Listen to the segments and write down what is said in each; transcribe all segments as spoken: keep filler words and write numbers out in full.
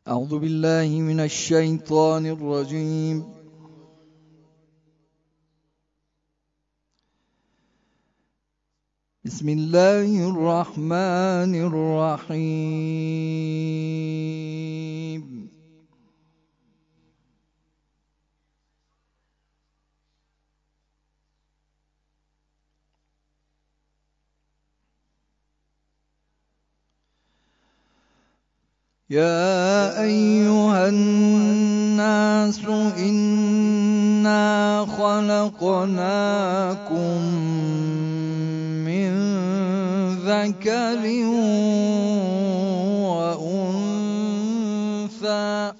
أعوذ بالله من الشيطان الرجيم. بسم الله الرحمن الرحيم. يا أيها الناس إنا خلقناكم من ذكر وأنثى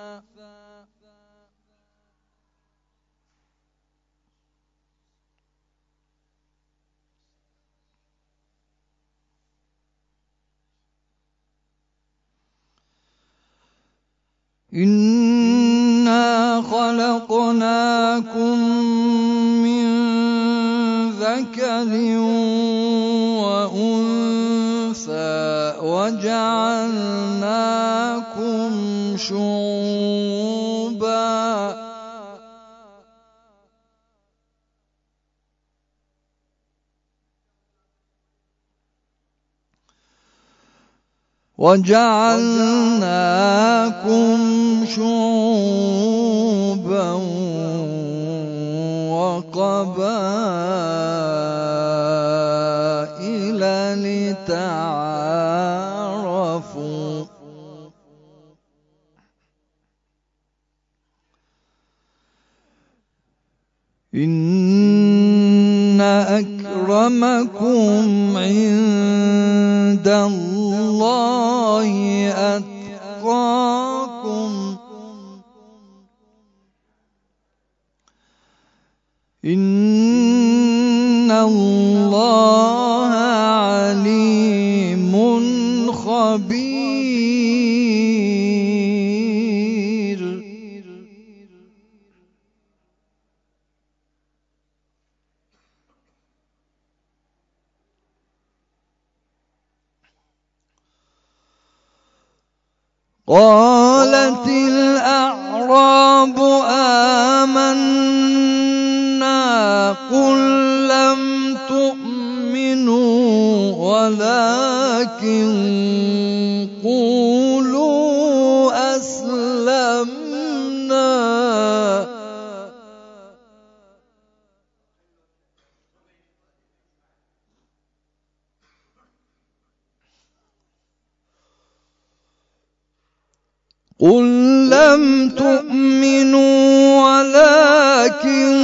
إنا خلقناكم من ذكر وأنثى وجعلناكم شعوبا وجعلناكم شعوبا وقبائل لتعارفوا إن أكرمكم عند الله أتقاكم إن الله عليم خبير. قالت الأعراب آمنا قل لم تؤمنوا ولكن قولوا أسلمنا قل لم تؤمنوا ولكن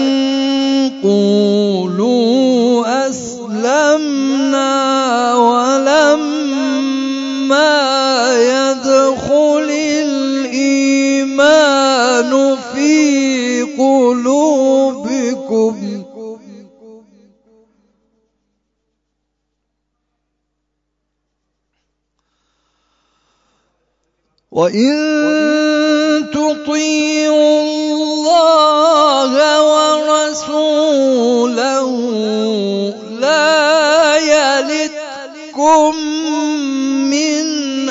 قولوا أسلمنا ولما يدخل الإيمان في قلوبكم وإن تطيعوا الله ورسوله لا يلتكم من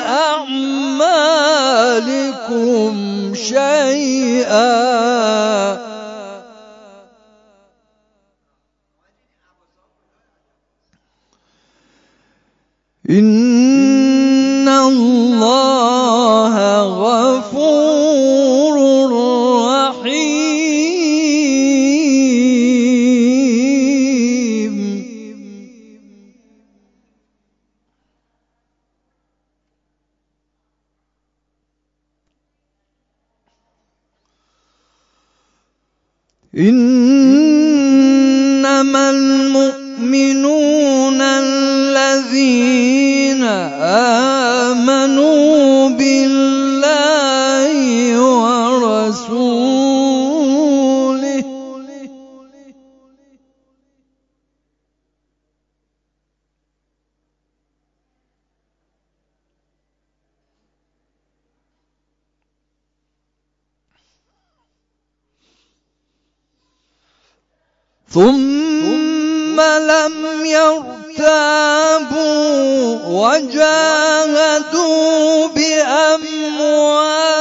أعمالكم شيئا إن الله غفور رحيم. إنما المؤمنون الذين آمنوا بالله ورسوله ثم لم يرتابوا وجاهدوا بأموالهم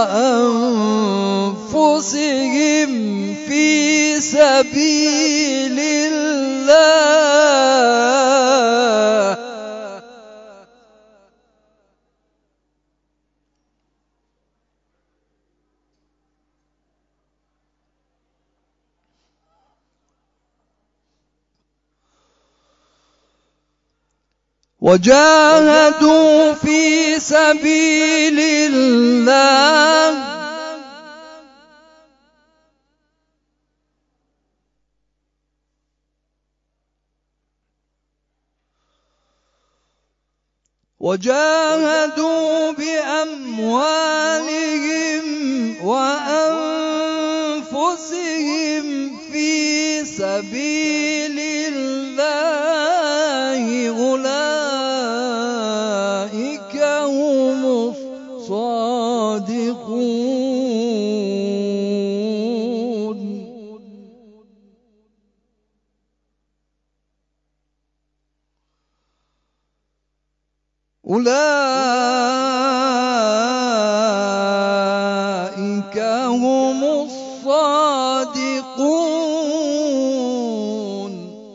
وأنفسهم في سبيل الله وجاهدوا في سبيل الله وجاهدوا بأموالهم وأنفسهم في سبيل الله أولئك هم الصادقون أولئك هم الصادقون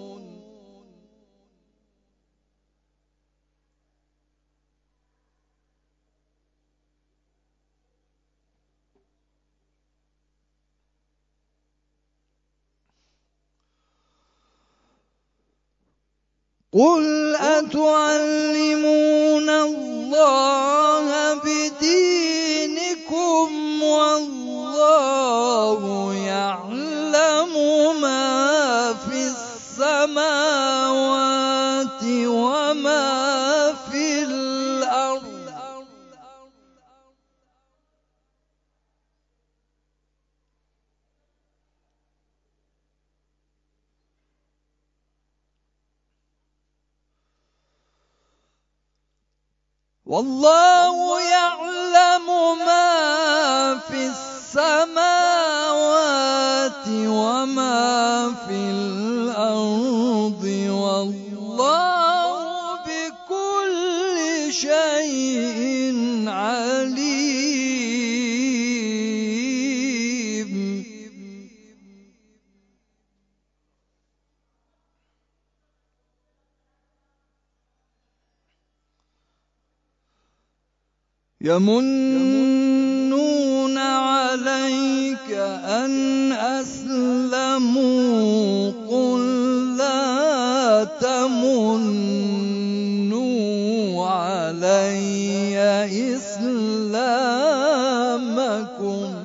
قل أتعلمون الله بدينكم والله يعلم ما في السماوات وما في الأرض والله يعلم ما في السماوات وما في الأرض والله بكل شيء عليم يمنون عليك أن أسلموا قل لا تمنوا علي إسلامكم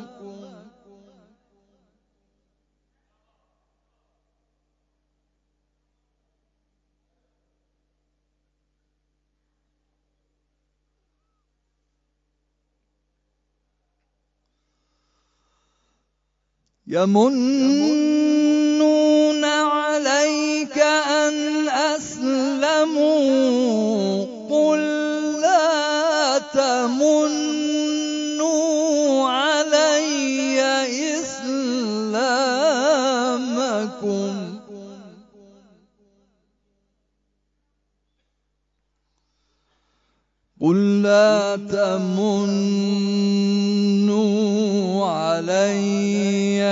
يمنون عليك أن أسلموا قل لا تمنوا علي إسلامكم قل لا تمنوا علي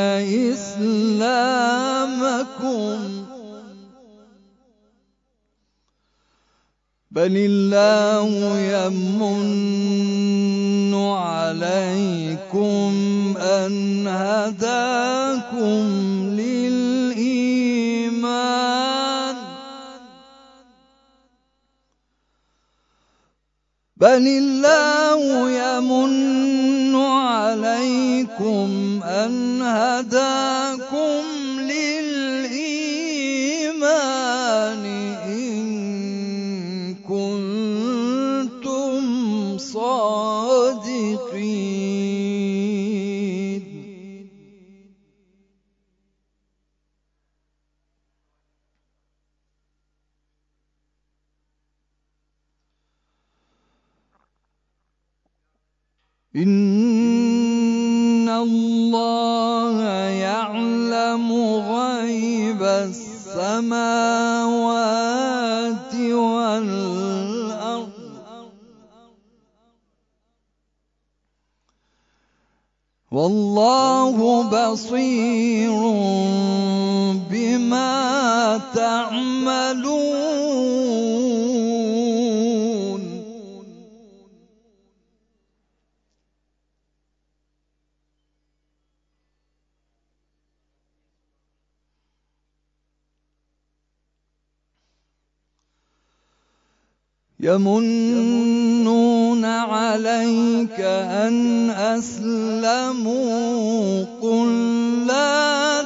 إسلامكم بل الله يمن عليكم أن هداكم للإيمان بل الله يمن عليكم أن هداكم للإيمان إن كنتم صادقين إن الله يعلم غيب السماوات والأرض والله بصير بما تعملون يمنون عليك أن أسلموا قل لا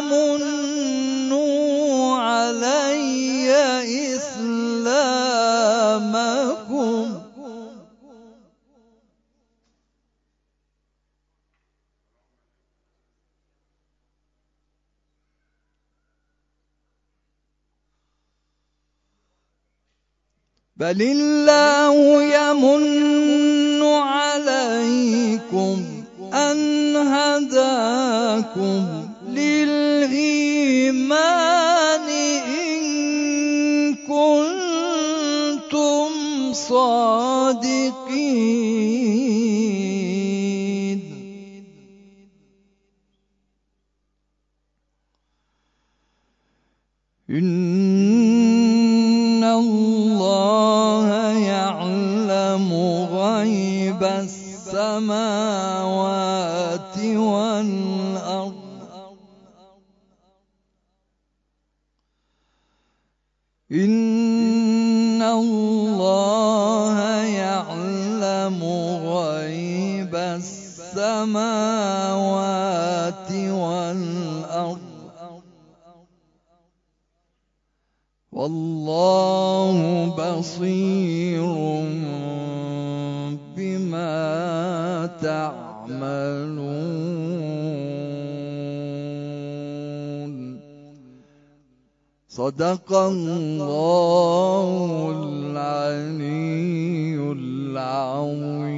تمنوا علي إسلامكم بل الله يمن عليكم أن هداكم للإيمان إن كنتم صادقين إن الله يعلم غيب السماوات والأرض إن الله يعلم غيب السماوات والأرض والله بصير بما تعملون صدق الله العلي العظيم.